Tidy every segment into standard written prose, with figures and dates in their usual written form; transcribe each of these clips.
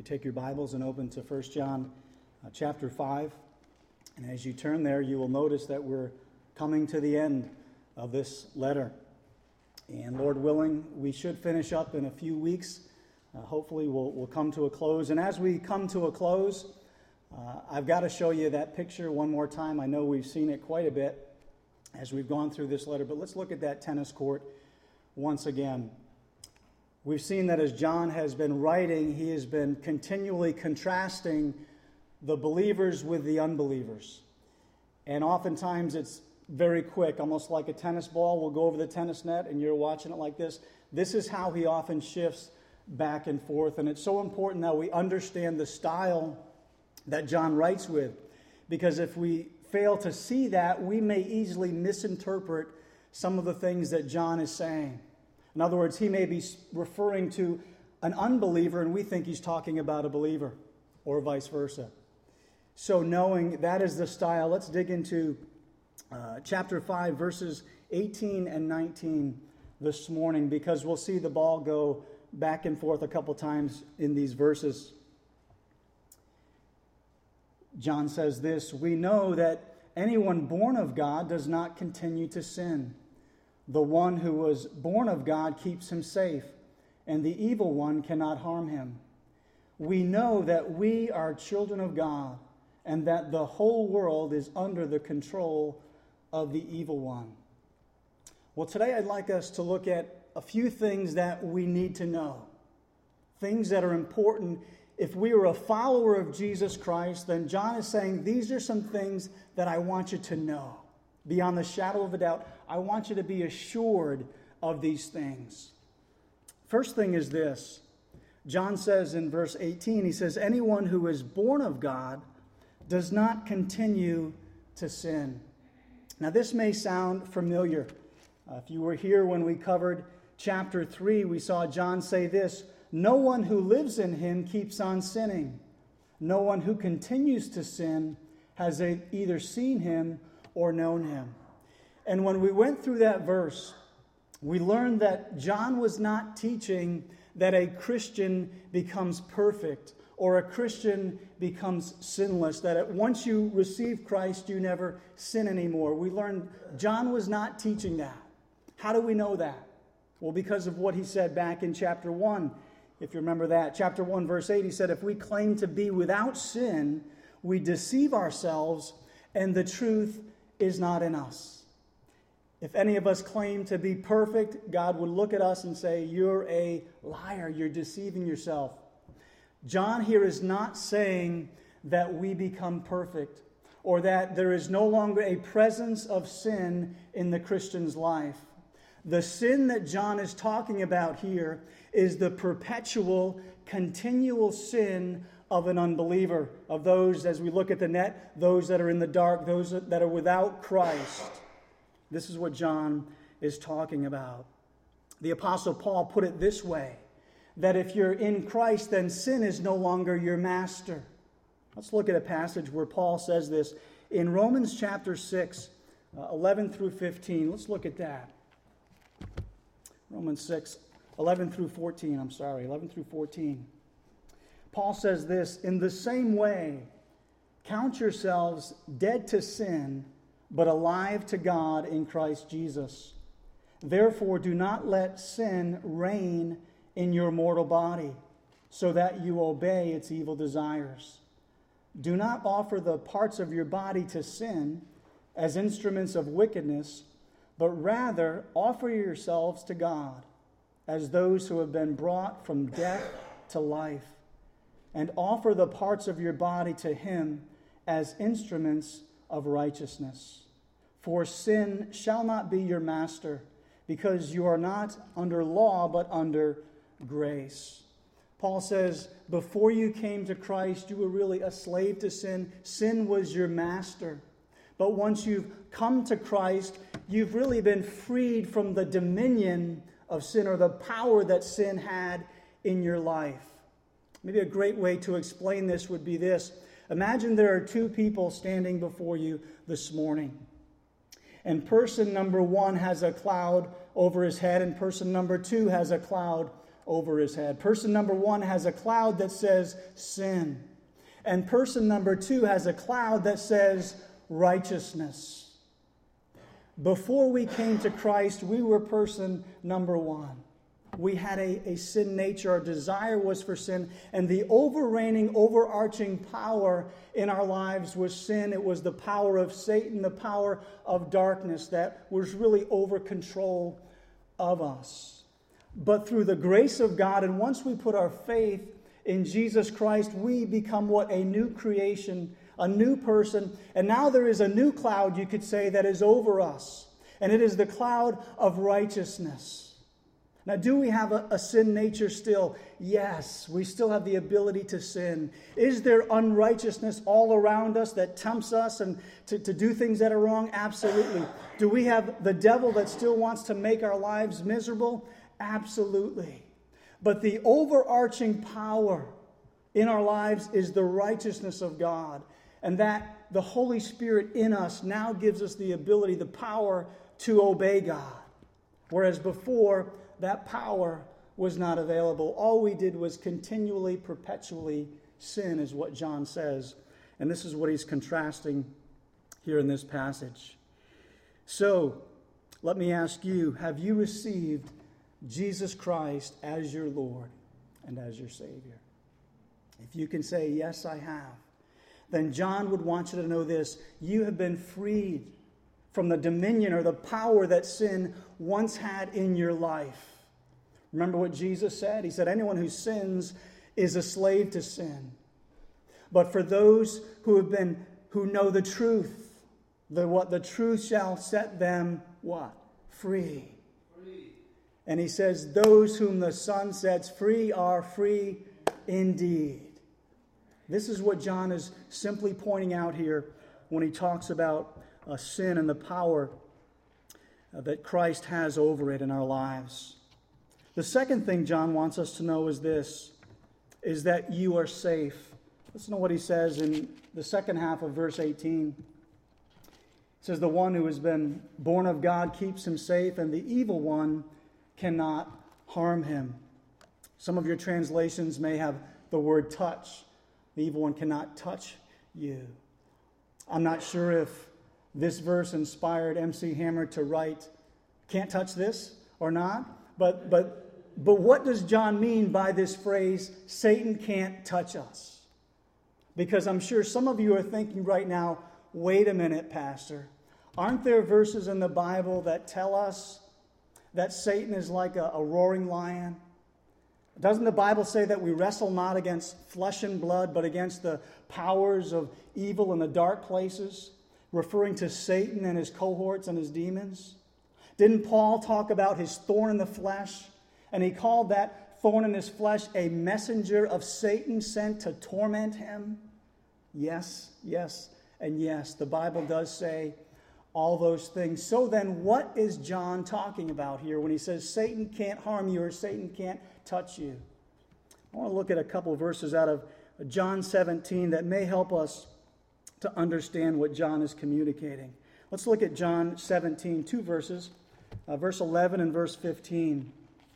you take your Bibles and open to 1 John chapter 5. And as you turn there, you will notice that we're coming to the end of this letter. And Lord willing, we should finish up in a few weeks. Hopefully we'll come to a close. And as we come to a close, I've got to show you that picture one more time. I know we've seen it quite a bit as we've gone through this letter, but let's look at that tennis court once again. We've seen that as John has been writing, he has been continually contrasting the believers with the unbelievers. And oftentimes it's very quick, almost like a tennis ball will go over the tennis net and you're watching it like this. This is how he often shifts back and forth. And it's so important that we understand the style that John writes with. Because if we fail to see that, we may easily misinterpret some of the things that John is saying. In other words, he may be referring to an unbeliever and we think he's talking about a believer, or vice versa. So knowing that is the style, let's dig into chapter 5, verses 18 and 19 this morning, because we'll see the ball go back and forth a couple times in these verses. John says this, "We know that anyone born of God does not continue to sin. The one who was born of God keeps him safe, and the evil one cannot harm him. We know that we are children of God, and that the whole world is under the control of the evil one." Well, today I'd like us to look at a few things that we need to know. Things that are important. If we are a follower of Jesus Christ, then John is saying these are some things that I want you to know. Beyond the shadow of a doubt, I want you to be assured of these things. First thing is this. John says in verse 18, he says, "Anyone who is born of God does not continue to sin." Now this may sound familiar. If you were here when we covered chapter 3, we saw John say this, "No one who lives in him keeps on sinning. No one who continues to sin has either seen him or known him." And when we went through that verse, we learned that John was not teaching that a Christian becomes perfect or a Christian becomes sinless, that once you receive Christ, you never sin anymore. We learned John was not teaching that. How do we know that? Well, because of what he said back in chapter 1. If you remember that, chapter 1, verse 8, he said, "If we claim to be without sin, we deceive ourselves, and the truth is not in us." If any of us claim to be perfect, God would look at us and say, "You're a liar, you're deceiving yourself." John here is not saying that we become perfect or that there is no longer a presence of sin in the Christian's life. The sin that John is talking about here is the perpetual, continual sin of an unbeliever, of those, as we look at the net, those that are in the dark, those that are without Christ. This is what John is talking about. The Apostle Paul put it this way, that if you're in Christ, then sin is no longer your master. Let's look at a passage where Paul says this in Romans chapter 6, 11 through 15. Let's look at that. Romans 6, 11 through 14. Paul says this, "In the same way, count yourselves dead to sin, but alive to God in Christ Jesus. Therefore, do not let sin reign in your mortal body, so that you obey its evil desires. Do not offer the parts of your body to sin as instruments of wickedness, but rather offer yourselves to God as those who have been brought from death to life, and offer the parts of your body to him as instruments of righteousness. For sin shall not be your master, because you are not under law, but under grace." Paul says, before you came to Christ, you were really a slave to sin. Sin was your master. But once you've come to Christ, you've really been freed from the dominion of sin, or the power that sin had in your life. Maybe a great way to explain this would be this. Imagine there are two people standing before you this morning. And person number one has a cloud over his head, and person number two has a cloud over his head. Person number one has a cloud that says sin. And person number two has a cloud that says righteousness. Before we came to Christ, we were person number one. We had a sin nature. Our desire was for sin. And the overarching power in our lives was sin. It was the power of Satan, the power of darkness that was really over control of us. But through the grace of God, and once we put our faith in Jesus Christ, we become what? A new creation, a new person. And now there is a new cloud, you could say, that is over us. And it is the cloud of righteousness. Now, do we have a sin nature still? Yes, we still have the ability to sin. Is there unrighteousness all around us that tempts us and to do things that are wrong? Absolutely. Do we have the devil that still wants to make our lives miserable? Absolutely. But the overarching power in our lives is the righteousness of God. And that the Holy Spirit in us now gives us the ability, the power to obey God. Whereas before, that power was not available. All we did was continually, perpetually sin, is what John says. And this is what he's contrasting here in this passage. So, let me ask you, have you received Jesus Christ as your Lord and as your Savior? If you can say, yes, I have, then John would want you to know this. You have been freed from the dominion or the power that sin once had in your life. Remember what Jesus said? He said, anyone who sins is a slave to sin. But for those who know the truth, the truth shall set them what? Free. And he says, those whom the Son sets free are free indeed. This is what John is simply pointing out here when he talks about sin and the power that Christ has over it in our lives. The second thing John wants us to know is this, is that you are safe. Listen to what he says in the second half of verse 18. It says, the one who has been born of God keeps him safe, and the evil one cannot harm him. Some of your translations may have the word touch. The evil one cannot touch you. I'm not sure if this verse inspired MC Hammer to write, can't touch this or not, but what does John mean by this phrase, Satan can't touch us? Because I'm sure some of you are thinking right now, wait a minute, Pastor. Aren't there verses in the Bible that tell us that Satan is like a roaring lion? Doesn't the Bible say that we wrestle not against flesh and blood, but against the powers of evil in the dark places, referring to Satan and his cohorts and his demons? Didn't Paul talk about his thorn in the flesh? And he called that thorn in his flesh a messenger of Satan sent to torment him? Yes, and yes. The Bible does say all those things. So then, what is John talking about here when he says Satan can't harm you or Satan can't touch you? I want to look at a couple of verses out of John 17 that may help us to understand what John is communicating. Let's look at John 17, two verses, verse 11 and verse 15.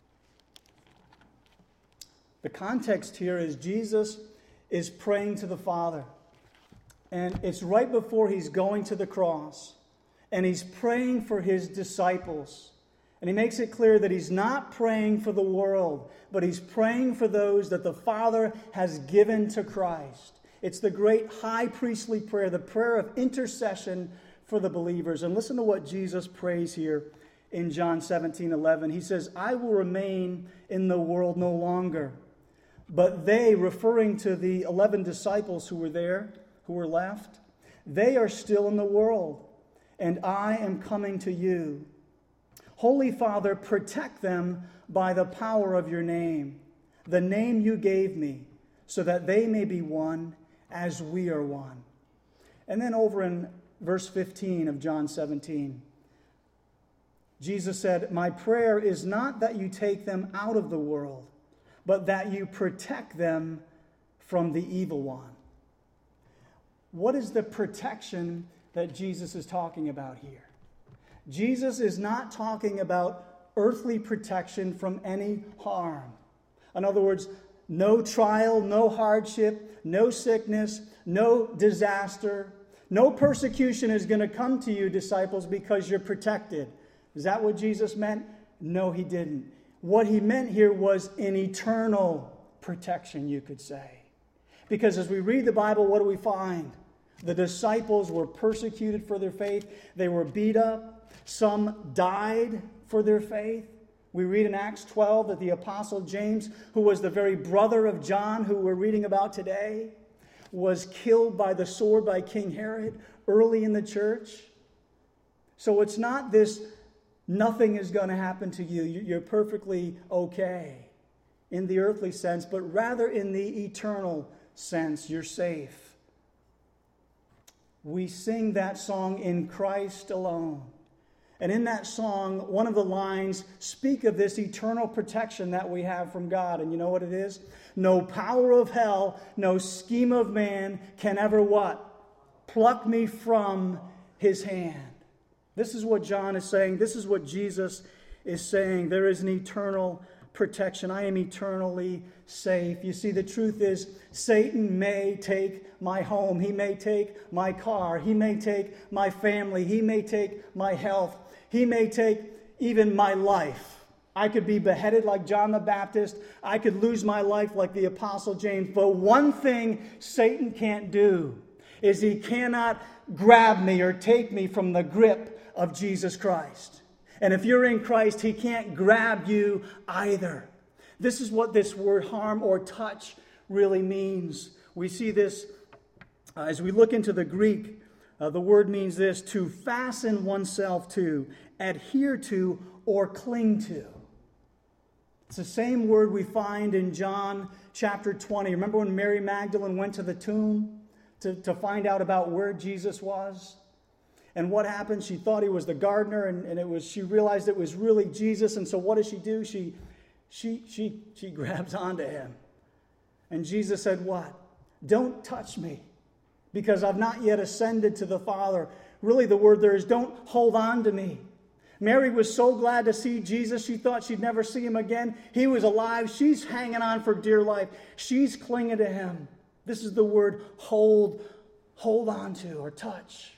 The context here is Jesus is praying to the Father. And it's right before he's going to the cross. And he's praying for his disciples. And he makes it clear that he's not praying for the world, but he's praying for those that the Father has given to Christ. It's the great high priestly prayer, the prayer of intercession for the believers. And listen to what Jesus prays here in John 17:11. He says, I will remain in the world no longer. But they, referring to the 11 disciples who were there, who were left, they are still in the world, and I am coming to you. Holy Father, protect them by the power of your name, the name you gave me, so that they may be one as we are one. And then over in verse 15 of John 17, Jesus said, my prayer is not that you take them out of the world, but that you protect them from the evil one. What is the protection that Jesus is talking about here? Jesus is not talking about earthly protection from any harm. In other words, no trial, no hardship, no sickness, no disaster, no persecution is going to come to you, disciples, because you're protected. Is that what Jesus meant? No, he didn't. What he meant here was an eternal protection, you could say. Because as we read the Bible, what do we find? The disciples were persecuted for their faith. They were beat up. Some died for their faith. We read in Acts 12 that the Apostle James, who was the very brother of John, who we're reading about today, was killed by the sword by King Herod early in the church. So it's not this, nothing is going to happen to you. You're perfectly okay in the earthly sense, but rather in the eternal sense, you're safe. We sing that song, In Christ Alone. And in that song, one of the lines speak of this eternal protection that we have from God. And you know what it is? No power of hell, no scheme of man can ever what? Pluck me from his hand. This is what John is saying. This is what Jesus is saying. There is an eternal protection. I am eternally safe. You see, the truth is, Satan may take my home. He may take my car. He may take my family. He may take my health. He may take even my life. I could be beheaded like John the Baptist. I could lose my life like the Apostle James. But one thing Satan can't do is he cannot grab me or take me from the grip of Jesus Christ. And if you're in Christ, he can't grab you either. This is what this word harm or touch really means. We see this as we look into the Greek. The word means this: to fasten oneself to, adhere to, or cling to. It's the same word we find in John chapter 20. Remember when Mary Magdalene went to the tomb to find out about where Jesus was? And what happened? She thought he was the gardener, and she realized it was really Jesus. And so what does she do? She grabs onto him. And Jesus said, what? Don't touch me, because I've not yet ascended to the Father. Really, the word there is don't hold on to me. Mary was so glad to see Jesus. She thought she'd never see him again. He was alive. She's hanging on for dear life. She's clinging to him. This is the word hold on to or touch.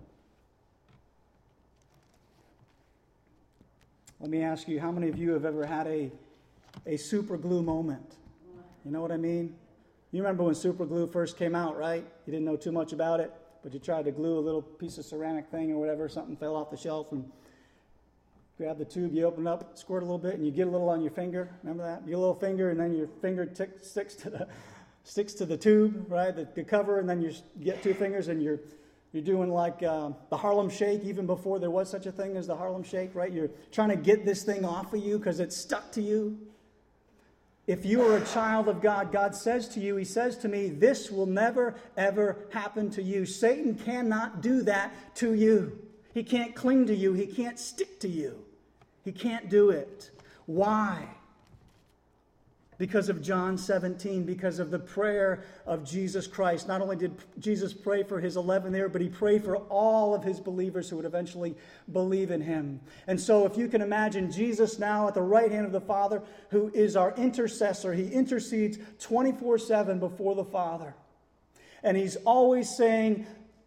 Let me ask you, how many of you have ever had a super glue moment? You know what I mean? You remember when super glue first came out, right? You didn't know too much about it, but you tried to glue a little piece of ceramic thing or whatever, something fell off the shelf, and grab the tube, you open it up, squirt a little bit, and you get a little on your finger. Remember that? You get a little finger, and then your finger sticks to the tube, right? The cover, and then you get two fingers, and you're doing like the Harlem Shake, even before there was such a thing as the Harlem Shake, right? You're trying to get this thing off of you because it's stuck to you. If you are a child of God, God says to you, he says to me, this will never, ever happen to you. Satan cannot do that to you. He can't cling to you. He can't stick to you. He can't do it. Why? Because of John 17, because of the prayer of Jesus Christ. Not only did Jesus pray for his 11 there, but he prayed for all of his believers who would eventually believe in him. And so if you can imagine Jesus now at the right hand of the Father, who is our intercessor. He intercedes 24/7 before the Father. And he's always saying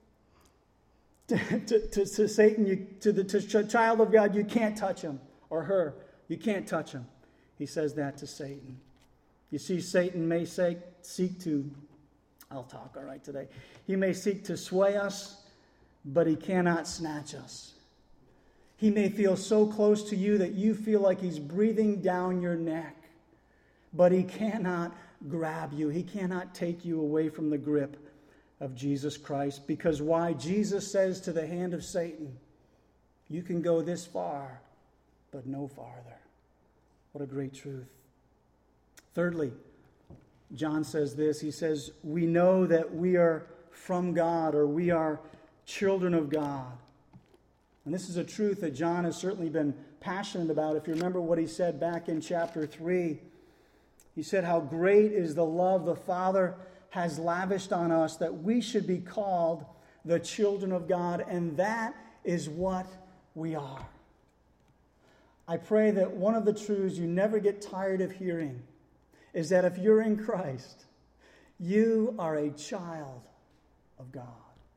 to Satan, to the child of God, you can't touch him, or her. You can't touch him. He says that to Satan. You see, Satan may seek to, I'll talk all right today. He may seek to sway us, but he cannot snatch us. He may feel so close to you that you feel like he's breathing down your neck, but he cannot grab you. He cannot take you away from the grip of Jesus Christ. Because why? Jesus says to the hand of Satan, you can go this far, but no farther. What a great truth. Thirdly, John says this. He says, we know that we are from God, or we are children of God. And this is a truth that John has certainly been passionate about. If you remember what he said back in chapter 3, he said how great is the love the Father has lavished on us, that we should be called the children of God, and that is what we are. I pray that one of the truths you never get tired of hearing is that if you're in Christ, you are a child of God.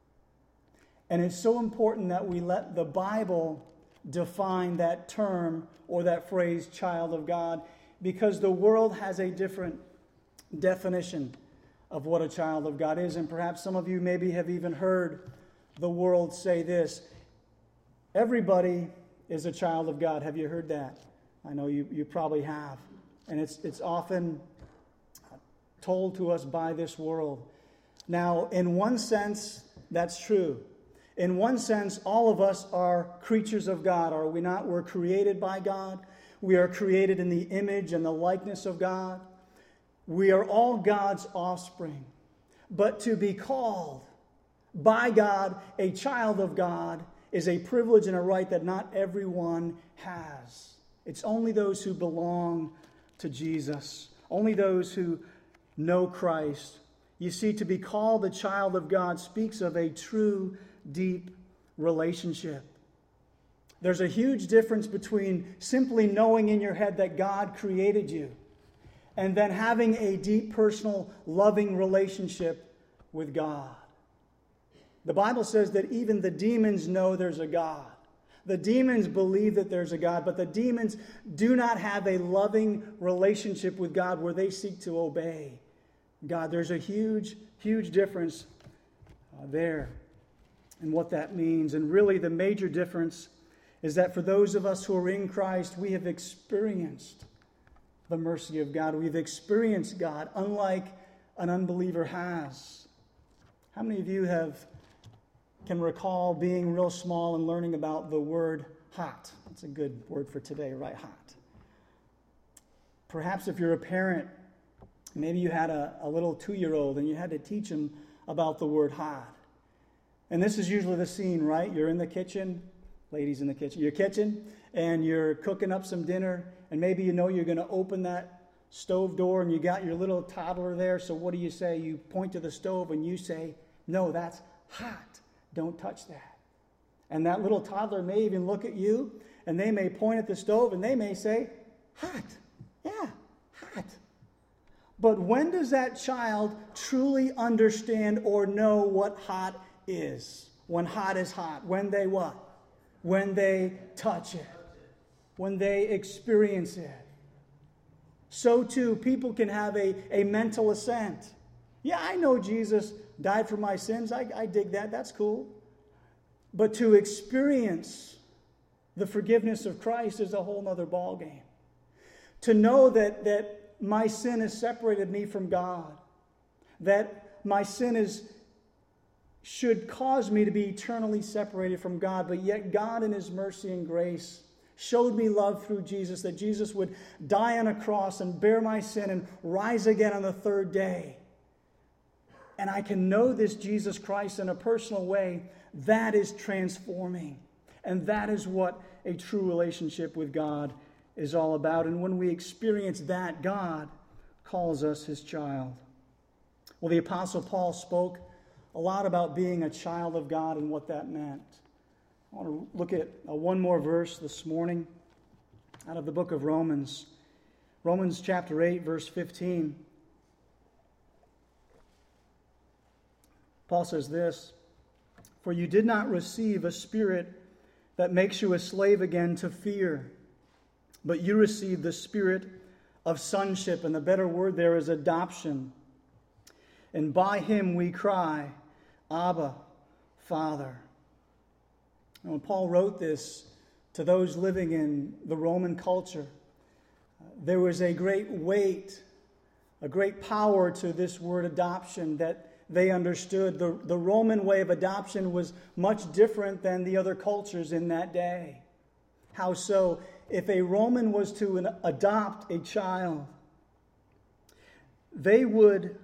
And it's so important that we let the Bible define that term or that phrase, child of God, because the world has a different definition of what a child of God is. And perhaps some of you maybe have even heard the world say this: everybody is a child of God. Have you heard that? I know you probably have. And it's often told to us by this world. Now, in one sense, that's true. In one sense, all of us are creatures of God, are we not? We're created by God. We are created in the image and the likeness of God. We are all God's offspring. But to be called by God a child of God is a privilege and a right that not everyone has. It's only those who belong to Jesus, only those who know Christ. You see, to be called a child of God speaks of a true, deep relationship. There's a huge difference between simply knowing in your head that God created you and then having a deep, personal, loving relationship with God. The Bible says that even the demons know there's a God. The demons believe that there's a God, but the demons do not have a loving relationship with God where they seek to obey God. There's a huge, huge difference there in what that means. And really the major difference is that for those of us who are in Christ, we have experienced the mercy of God. We've experienced God unlike an unbeliever has. How many of you can recall being real small and learning about the word hot? That's a good word for today, right? Hot. Perhaps if you're a parent, maybe you had a little 2-year-old and you had to teach him about the word hot. And this is usually the scene, right? You're in the kitchen, ladies in the kitchen, your kitchen, and you're cooking up some dinner, and maybe you know you're going to open that stove door and you got your little toddler there, so what do you say? You point to the stove and you say, "No, that's hot. Don't touch that." And that little toddler may even look at you, and they may point at the stove and they may say, "Hot. Yeah, hot." But when does that child truly understand or know what hot is? When hot is hot. When they what? When they touch it. When they experience it. So too, people can have a mental assent. Yeah, I know Jesus died for my sins. I dig that. That's cool. But to experience the forgiveness of Christ is a whole other ballgame. To know that my sin has separated me from God, that my sin should cause me to be eternally separated from God, but yet God in His mercy and grace showed me love through Jesus, that Jesus would die on a cross and bear my sin and rise again on the third day. And I can know this Jesus Christ in a personal way. That is transforming. And that is what a true relationship with God is all about. And when we experience that, God calls us His child. Well, the Apostle Paul spoke a lot about being a child of God and what that meant. I want to look at one more verse this morning out of the book of Romans. Romans chapter 8, verse 15. Paul says this: "For you did not receive a spirit that makes you a slave again to fear, but you received the spirit of sonship." And the better word there is adoption. "And by Him we cry, Abba, Father." And when Paul wrote this to those living in the Roman culture, there was a great weight, a great power to this word adoption that they understood. The Roman way of adoption was much different than the other cultures in that day. How so? If a Roman was to adopt a child, they would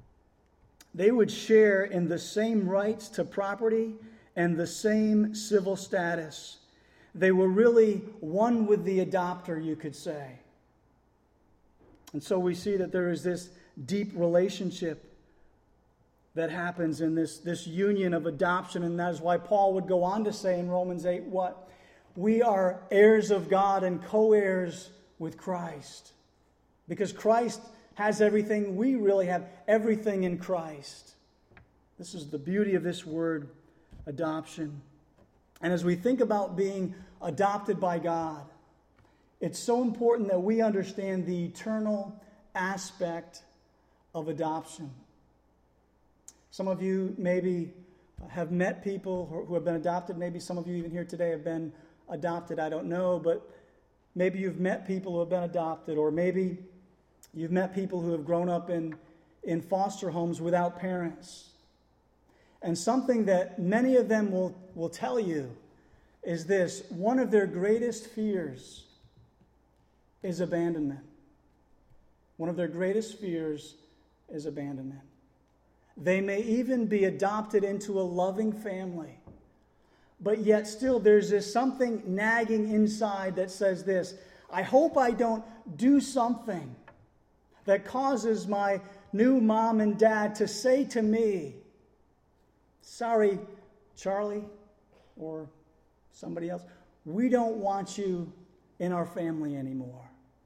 share in the same rights to property and the same civil status. They were really one with the adopter, you could say. And so we see that there is this deep relationship that happens in this union of adoption. And that is why Paul would go on to say in Romans 8, what? We are heirs of God and co-heirs with Christ. Because Christ has everything. We really have everything in Christ. This is the beauty of this word, adoption. And as we think about being adopted by God, it's so important that we understand the eternal aspect of adoption. Some of you maybe have met people who have been adopted. Maybe some of you even here today have been adopted. I don't know, but maybe you've met people who have been adopted, or maybe you've met people who have grown up in foster homes without parents. And something that many of them will tell you is this: one of their greatest fears is abandonment. One of their greatest fears is abandonment. They may even be adopted into a loving family, but yet still there's this something nagging inside that says this: I hope I don't do something that causes my new mom and dad to say to me, sorry, Charlie, or somebody else, we don't want you in our family anymore.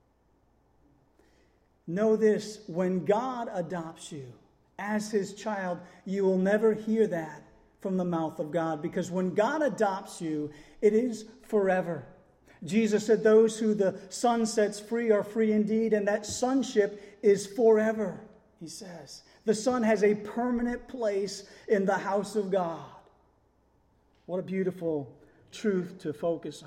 Know this: when God adopts you as his child, you will never hear that from the mouth of God, because when God adopts you, it is forever. Jesus said, those who the Son sets free are free indeed, and that sonship is forever, he says. The Son has a permanent place in the house of God. What a beautiful truth to focus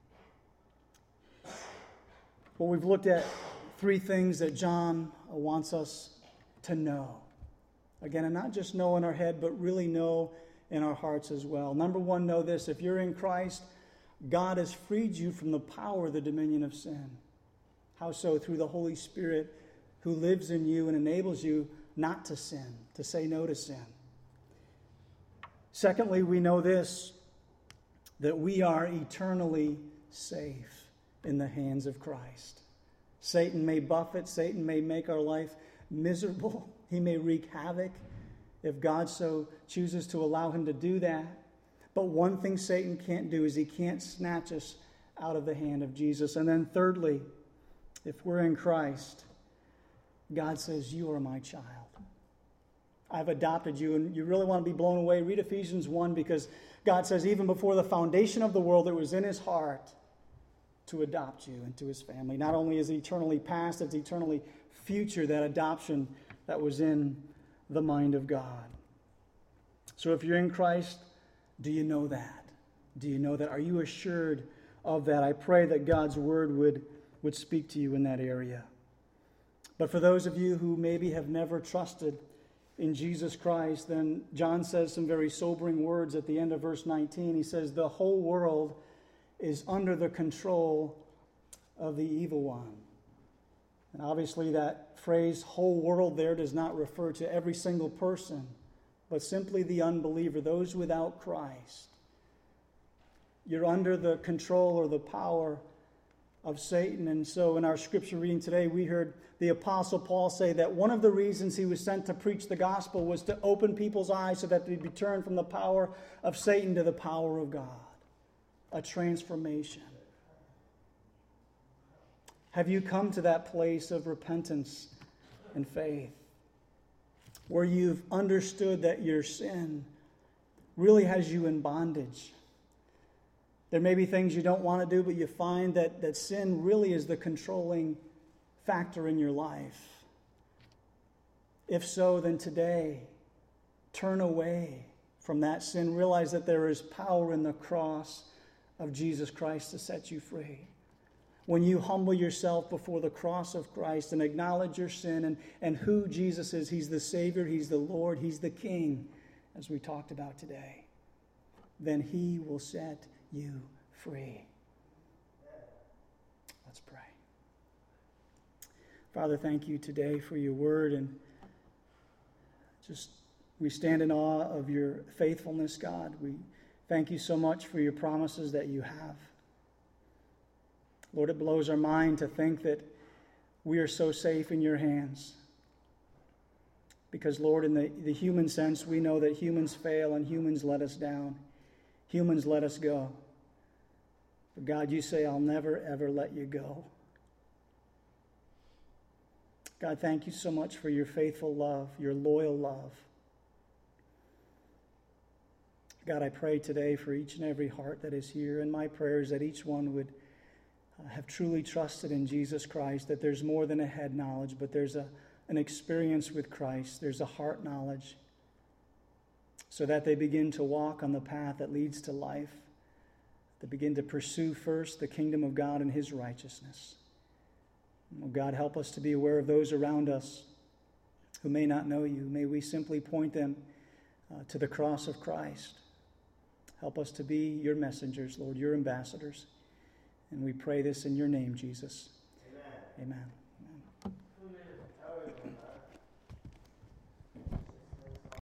on. Well, we've looked at three things that John wants us to know. Again, and not just know in our head, but really know in our hearts as well. Number one, know this: if you're in Christ, God has freed you from the power of the dominion of sin. How so? Through the Holy Spirit who lives in you and enables you not to sin, to say no to sin. Secondly, we know this, that we are eternally safe in the hands of Christ. Satan may buffet, Satan may make our life miserable. He may wreak havoc if God so chooses to allow him to do that. But one thing Satan can't do is he can't snatch us out of the hand of Jesus. And then thirdly, if we're in Christ, God says, you are my child. I've adopted you. And you really want to be blown away, read Ephesians 1, because God says even before the foundation of the world, it was in his heart to adopt you into his family. Not only is it eternally past, it's eternally future, that adoption that was in the mind of God. So if you're in Christ, do you know that? Do you know that? Are you assured of that? I pray that God's word would speak to you in that area. But for those of you who maybe have never trusted in Jesus Christ, then John says some very sobering words at the end of verse 19. He says, the whole world is under the control of the evil one. And obviously that phrase, whole world, there does not refer to every single person, but simply the unbeliever, those without Christ. You're under the control or the power of Satan. And so in our scripture reading today, we heard the Apostle Paul say that one of the reasons he was sent to preach the gospel was to open people's eyes so that they'd be turned from the power of Satan to the power of God. A transformation. Have you come to that place of repentance and faith, where you've understood that your sin really has you in bondage? There may be things you don't want to do, but you find that sin really is the controlling factor in your life. If so, then today, turn away from that sin. Realize that there is power in the cross of Jesus Christ to set you free. When you humble yourself before the cross of Christ and acknowledge your sin and who Jesus is, he's the Savior, he's the Lord, he's the King, as we talked about today, then he will set you free. Let's pray. Father, thank you today for your word, and just we stand in awe of your faithfulness, God. We thank you so much for your promises that you have. Lord, it blows our mind to think that we are so safe in your hands. Because, Lord, in the human sense, we know that humans fail and humans let us down. Humans let us go. But God, you say, I'll never, ever let you go. God, thank you so much for your faithful love, your loyal love. God, I pray today for each and every heart that is here, and my prayer is that each one would have truly trusted in Jesus Christ, that there's more than a head knowledge, but there's an experience with Christ. There's a heart knowledge, so that they begin to walk on the path that leads to life. They begin to pursue first the kingdom of God and his righteousness. Oh God, help us to be aware of those around us who may not know you. May we simply point them to the cross of Christ. Help us to be your messengers, Lord, your ambassadors. And we pray this in your name, Jesus. Amen. Amen.